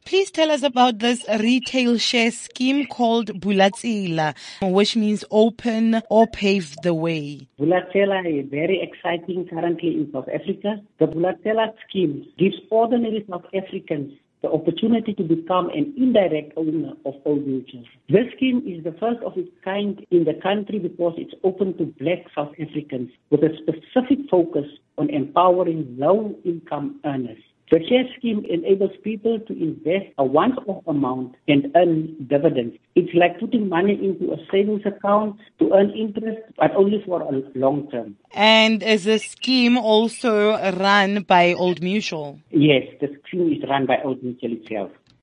Please tell us about this retail share scheme called Bulatsila, which means open or pave the way. Bulatsela is very exciting currently in South Africa. The Bulatsela scheme gives ordinary South Africans the opportunity to become an indirect owner of Old Mutual. This scheme is the first of its kind in the country because it's open to black South Africans with a specific focus on empowering low-income earners. The share scheme enables people to invest a once-off amount and earn dividends. It's like putting money into a savings account to earn interest, but only for a long term. And is the scheme also run by Old Mutual? Yes, the scheme is run by Old Mutual itself.